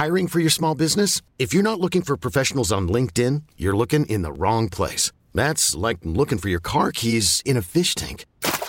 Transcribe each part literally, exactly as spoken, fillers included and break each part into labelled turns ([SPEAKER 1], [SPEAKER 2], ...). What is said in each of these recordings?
[SPEAKER 1] Hiring for your small business? If you're not looking for professionals on LinkedIn, you're looking in the wrong place. That's like looking for your car keys in a fish tank.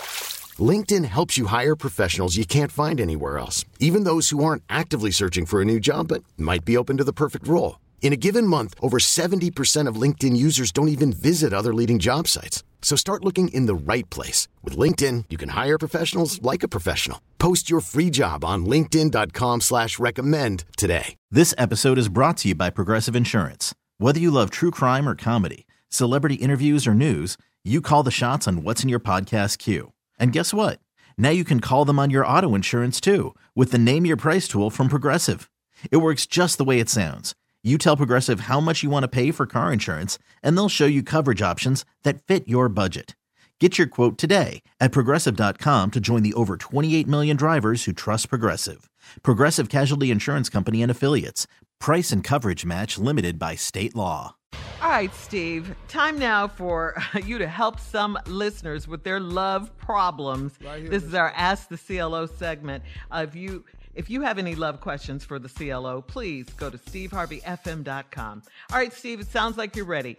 [SPEAKER 1] LinkedIn helps you hire professionals you can't find anywhere else, even those who aren't actively searching for a new job but might be open to the perfect role. In a given month, over seventy percent of LinkedIn users don't even visit other leading job sites. So start looking in the right place. With LinkedIn, you can hire professionals like a professional. Post your free job on linkedin dot com slash recommend today.
[SPEAKER 2] This episode is brought to you by Progressive Insurance. Whether you love true crime or comedy, celebrity interviews or news, you call the shots on what's in your podcast queue. And guess what? Now you can call them on your auto insurance too with the Name Your Price tool from Progressive. It works just the way it sounds. You tell Progressive how much you want to pay for car insurance, and they'll show you coverage options that fit your budget. Get your quote today at Progressive dot com to join the over twenty-eight million drivers who trust Progressive. Progressive Casualty Insurance Company and Affiliates. Price and coverage match limited by state law.
[SPEAKER 3] All right, Steve, time now for you to help some listeners with their love problems. Right here, this is our Ask the C L O segment. Uh, if you if you have any love questions for the C L O, please go to steve harvey f m dot com. All right, Steve, it sounds like you're ready.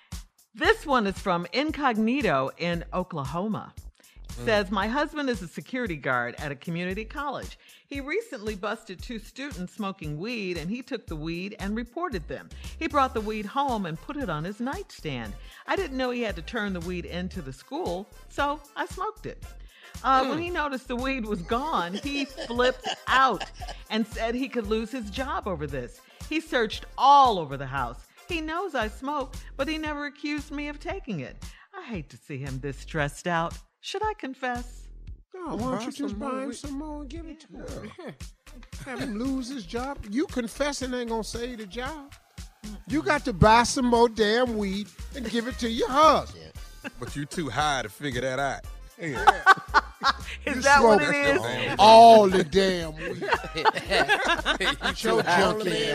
[SPEAKER 3] This one is from Incognito in Oklahoma. It says, my husband is a security guard at a community college. He recently busted two students smoking weed, and he took the weed and reported them. He brought the weed home and put it on his nightstand. I didn't know he had to turn the weed into the school, so I smoked it. Uh, mm. When he noticed the weed was gone, he flipped out and said he could lose his job over this. He searched all over the house. He knows I smoke, but he never accused me of taking it. I hate to see him this stressed out. Should I confess?
[SPEAKER 4] No, why don't you just buy him some more and give it to him? Have him lose his job. You confessing ain't gonna save the job. You got to buy some more damn weed and give it to your husband.
[SPEAKER 5] But you too high to figure that out.
[SPEAKER 4] Yeah.
[SPEAKER 3] Is
[SPEAKER 4] you
[SPEAKER 3] that what it is?
[SPEAKER 4] All the damn weed.
[SPEAKER 6] You
[SPEAKER 4] Show junkie.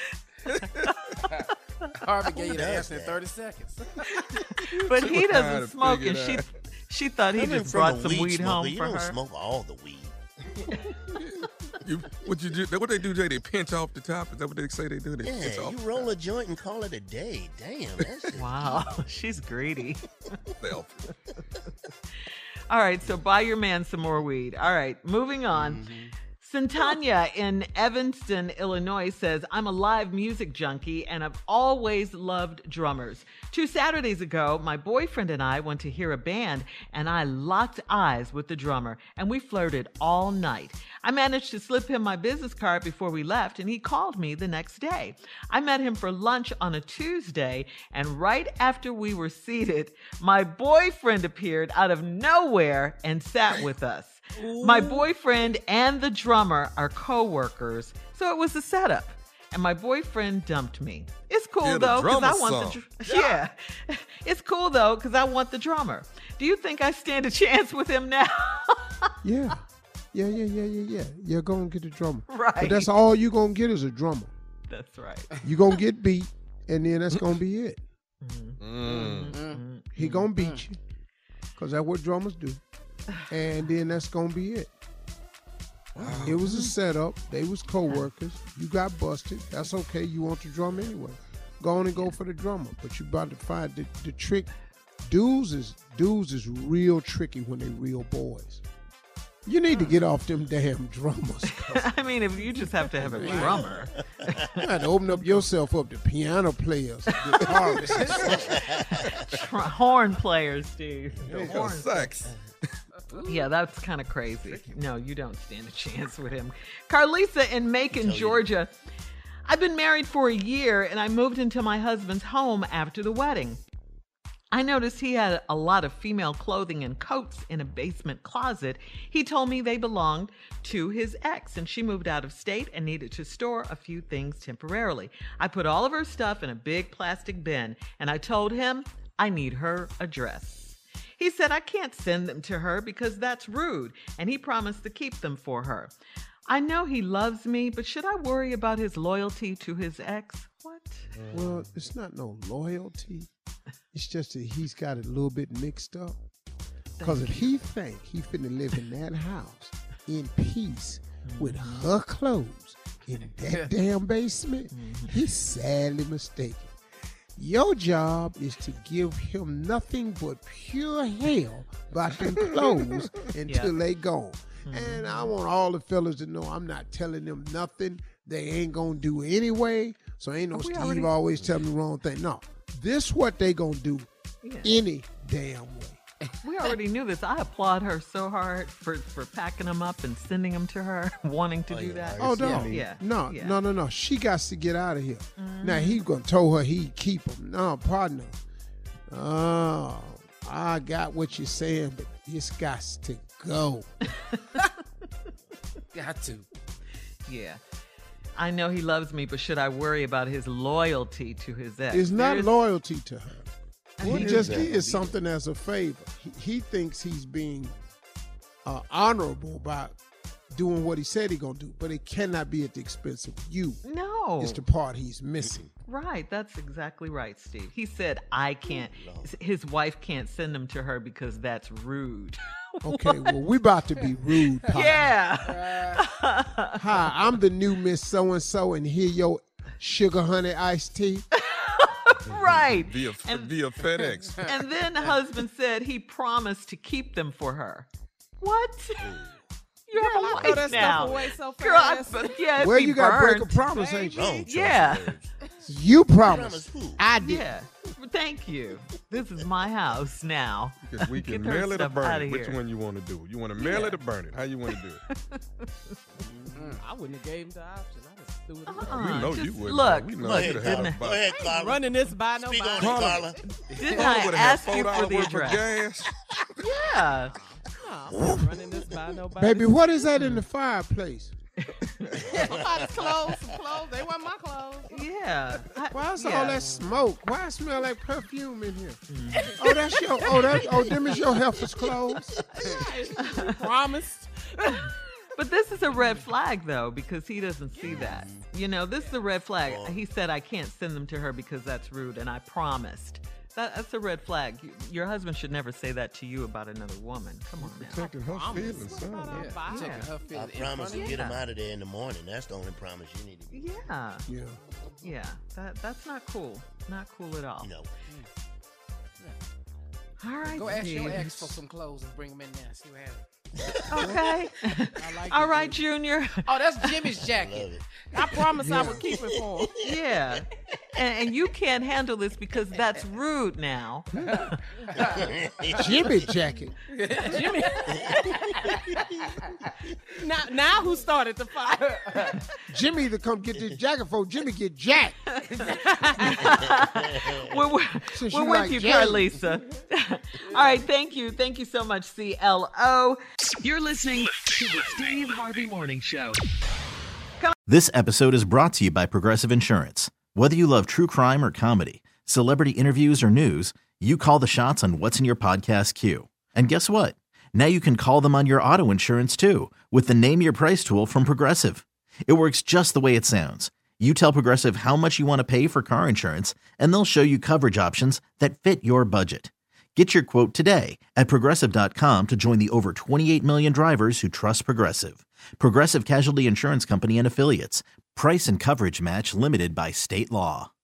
[SPEAKER 6] Harvey gave you the answer in thirty seconds.
[SPEAKER 3] But he doesn't smoke, and she she thought he
[SPEAKER 7] Coming
[SPEAKER 3] just brought some
[SPEAKER 7] weed
[SPEAKER 3] weed
[SPEAKER 7] smoker,
[SPEAKER 3] home
[SPEAKER 7] you
[SPEAKER 3] for
[SPEAKER 7] don't
[SPEAKER 3] her.
[SPEAKER 7] smoke all the weed.
[SPEAKER 5] You, what you do? What they do, Jay? They pinch off the top. Is that what they say they do? They
[SPEAKER 7] Yeah,
[SPEAKER 5] pinch off
[SPEAKER 7] you
[SPEAKER 5] the
[SPEAKER 7] roll
[SPEAKER 5] top.
[SPEAKER 7] a joint and call it a day. Damn, that's just
[SPEAKER 3] Wow, she's greedy.
[SPEAKER 5] Self.
[SPEAKER 3] All right, so buy your man some more weed. All right, moving on. Mm-hmm. Santanya in Evanston, Illinois says, I'm a live music junkie and I've always loved drummers. Two Saturdays ago, my boyfriend and I went to hear a band and I locked eyes with the drummer and we flirted all night. I managed to slip him my business card before we left and he called me the next day. I met him for lunch on a Tuesday and right after we were seated, my boyfriend appeared out of nowhere and sat with us. Ooh. My boyfriend and the drummer are co-workers, so it was a setup. And my boyfriend dumped me. It's cool
[SPEAKER 5] yeah,
[SPEAKER 3] though, because I want
[SPEAKER 5] song.
[SPEAKER 3] the dr- yeah. yeah. It's cool though, because I want the drummer. Do you think I stand a chance with him now?
[SPEAKER 4] yeah, yeah, yeah, yeah, yeah, yeah. You're gonna get a drummer,
[SPEAKER 3] right?
[SPEAKER 4] But that's all you gonna get is a drummer.
[SPEAKER 3] That's right.
[SPEAKER 4] You gonna get beat, and then that's gonna be it.
[SPEAKER 5] Mm.
[SPEAKER 4] Mm-hmm. He gonna beat you, cause that's what drummers do. And then that's gonna be it. Wow. It was a setup. They was co-workers. You got busted. That's okay. You want the drum anyway. Go on and go for the drummer. But you about to find the, the trick. Dudes is dudes is real tricky when they real boys. You need to get off them damn drummers.
[SPEAKER 3] I mean, if you just have to have a drummer.
[SPEAKER 4] You have to open up yourself up to piano players, guitarists.
[SPEAKER 3] Horn players, Steve.
[SPEAKER 5] The horn sucks.
[SPEAKER 3] Yeah, that's kind of crazy. No, you don't stand a chance with him. Carlisa in Macon, Georgia. I've been married for a year and I moved into my husband's home after the wedding. I noticed he had a lot of female clothing and coats in a basement closet. He told me they belonged to his ex, and she moved out of state and needed to store a few things temporarily. I put all of her stuff in a big plastic bin, and I told him I need her address. He said I can't send them to her because that's rude, and he promised to keep them for her. I know he loves me, but should I worry about his loyalty to his ex? What?
[SPEAKER 4] Well, it's not no loyalty. It's just that he's got it a little bit mixed up. Because if he think he finna live in that house in peace mm-hmm. with her clothes, in that damn basement, he's sadly mistaken. Your job is to give him nothing but pure hell about them clothes until
[SPEAKER 3] Yeah.
[SPEAKER 4] they gone. And I want all the fellas to know I'm not telling them nothing they ain't gonna do anyway. So ain't no
[SPEAKER 3] We
[SPEAKER 4] Steve
[SPEAKER 3] already-
[SPEAKER 4] always tell me the wrong thing. No, this what they gonna do
[SPEAKER 3] Yeah.
[SPEAKER 4] any damn way.
[SPEAKER 3] We already knew this. I applaud her so hard for, for packing them up and sending them to her, wanting to
[SPEAKER 7] Oh,
[SPEAKER 3] do
[SPEAKER 7] yeah,
[SPEAKER 3] that.
[SPEAKER 4] Oh no,
[SPEAKER 3] Yeah, yeah,
[SPEAKER 4] no,
[SPEAKER 3] yeah.
[SPEAKER 4] no, no, no. She got to get out of here. Now he gonna told her he'd keep him. No, partner. Oh, I got what you're saying, but it's got to go.
[SPEAKER 6] Got to.
[SPEAKER 3] Yeah. I know he loves me, but should I worry about his loyalty to his ex?
[SPEAKER 4] It's not
[SPEAKER 3] There's-
[SPEAKER 4] loyalty to her.
[SPEAKER 7] What
[SPEAKER 4] he
[SPEAKER 7] is
[SPEAKER 4] just
[SPEAKER 7] that?
[SPEAKER 4] did something as a favor. He, he thinks he's being uh, honorable by doing what he said he gonna do, but it cannot be at the expense of you.
[SPEAKER 3] No.
[SPEAKER 4] It's the part he's missing.
[SPEAKER 3] Right. That's exactly right, Steve. He said, I can't, his wife can't send them to her because that's rude.
[SPEAKER 4] Okay, well, we about to be rude, partner.
[SPEAKER 3] Yeah.
[SPEAKER 4] Hi, I'm the new Miss So-and-so, and here your sugar honey iced tea.
[SPEAKER 3] Right.
[SPEAKER 5] Via
[SPEAKER 3] And-
[SPEAKER 5] via FedEx.
[SPEAKER 3] And then the husband said he promised to keep them for her. What? You have a
[SPEAKER 8] I
[SPEAKER 3] wife
[SPEAKER 8] throw that
[SPEAKER 3] now.
[SPEAKER 8] stuff away so
[SPEAKER 3] Girl, I,
[SPEAKER 8] fast.
[SPEAKER 3] but yeah, it'd
[SPEAKER 4] Well,
[SPEAKER 3] be
[SPEAKER 4] you got to break a
[SPEAKER 3] burned.
[SPEAKER 4] promise, ain't you?
[SPEAKER 7] Don't trust
[SPEAKER 3] Yeah.
[SPEAKER 7] words.
[SPEAKER 4] You promised.
[SPEAKER 7] Promise who?
[SPEAKER 4] I did.
[SPEAKER 3] Yeah. Thank you. This is my house now.
[SPEAKER 5] Because we can
[SPEAKER 3] Get her
[SPEAKER 5] mail it or
[SPEAKER 3] stuff
[SPEAKER 5] burn
[SPEAKER 3] outta
[SPEAKER 5] it. Which
[SPEAKER 3] here.
[SPEAKER 5] one you want to do? You want to mail
[SPEAKER 3] Yeah.
[SPEAKER 5] it or burn it? How you want to do it?
[SPEAKER 8] I wouldn't have gave him the option. I just threw it away.
[SPEAKER 3] Uh-uh,
[SPEAKER 5] we know
[SPEAKER 3] just
[SPEAKER 5] you wouldn't.
[SPEAKER 3] look,
[SPEAKER 5] we know
[SPEAKER 3] look,
[SPEAKER 5] you'd
[SPEAKER 7] Go
[SPEAKER 5] have
[SPEAKER 7] ahead,
[SPEAKER 5] had a
[SPEAKER 7] Carla. Go
[SPEAKER 5] buck.
[SPEAKER 7] ahead, Carla.
[SPEAKER 8] Running this by
[SPEAKER 7] Speak
[SPEAKER 8] nobody.
[SPEAKER 7] on it, Carla.
[SPEAKER 3] Didn't
[SPEAKER 5] Carla
[SPEAKER 3] I
[SPEAKER 5] would have
[SPEAKER 3] ask
[SPEAKER 5] had
[SPEAKER 3] you
[SPEAKER 5] four
[SPEAKER 3] for
[SPEAKER 5] dollars
[SPEAKER 3] the
[SPEAKER 5] worth of
[SPEAKER 3] address?
[SPEAKER 5] gas.
[SPEAKER 3] Yeah.
[SPEAKER 8] I'm not running this by nobody.
[SPEAKER 4] Baby, what is that in the fireplace?
[SPEAKER 8] Somebody's clothes, some clothes. They weren't my clothes.
[SPEAKER 3] Yeah. I-
[SPEAKER 4] Why's
[SPEAKER 3] yeah.
[SPEAKER 4] all that smoke? Why it smell like perfume in here? Oh, that's your. Oh, that. Oh, them is your heifer's clothes.
[SPEAKER 8] Promised.
[SPEAKER 3] But this is a red flag, though, because he doesn't see that. You know, this is a red flag. He said, I can't send them to her because that's rude, and I promised. That, that's a red flag. You- Your husband should never say that to you about another woman. Come on now.
[SPEAKER 5] Protecting her feelings, son.
[SPEAKER 8] Yeah.
[SPEAKER 3] Yeah.
[SPEAKER 8] Checking her
[SPEAKER 7] I
[SPEAKER 8] feelings in
[SPEAKER 7] promise to
[SPEAKER 8] front of
[SPEAKER 7] get
[SPEAKER 8] you.
[SPEAKER 7] him out of there in the morning. That's the only promise you need to be.
[SPEAKER 3] Yeah.
[SPEAKER 4] Yeah.
[SPEAKER 3] Yeah. That That's not cool. Not cool at all.
[SPEAKER 7] No.
[SPEAKER 3] All right,
[SPEAKER 8] Go ask your
[SPEAKER 3] Steve.
[SPEAKER 8] ex for some clothes and bring them in there. See what happens.
[SPEAKER 3] Okay.
[SPEAKER 8] I like
[SPEAKER 3] All
[SPEAKER 8] it,
[SPEAKER 3] right,
[SPEAKER 8] baby.
[SPEAKER 3] Junior.
[SPEAKER 8] Oh, that's Jimmy's
[SPEAKER 7] Love
[SPEAKER 8] jacket.
[SPEAKER 7] it.
[SPEAKER 8] I promise I would keep it for him.
[SPEAKER 3] Yeah. And, and you can't handle this because that's rude now.
[SPEAKER 4] Jimmy jacket.
[SPEAKER 8] Jimmy. now, now who started the fire?
[SPEAKER 4] Jimmy to come get this jacket for Jimmy get jacked.
[SPEAKER 3] We're, we're,
[SPEAKER 4] Since
[SPEAKER 3] we're
[SPEAKER 4] you
[SPEAKER 3] with
[SPEAKER 4] like
[SPEAKER 3] you,
[SPEAKER 4] Jay.
[SPEAKER 3] Carlisa. All right, thank you. Thank you so much, C L O.
[SPEAKER 9] You're listening to the Steve Harvey Morning Show.
[SPEAKER 2] This episode is brought to you by Progressive Insurance. Whether you love true crime or comedy, celebrity interviews or news, you call the shots on what's in your podcast queue. And guess what? Now you can call them on your auto insurance too with the Name Your Price tool from Progressive. It works just the way it sounds. You tell Progressive how much you want to pay for car insurance, and they'll show you coverage options that fit your budget. Get your quote today at Progressive dot com to join the over twenty-eight million drivers who trust Progressive. Progressive Casualty Insurance Company and Affiliates. Price and coverage match limited by state law.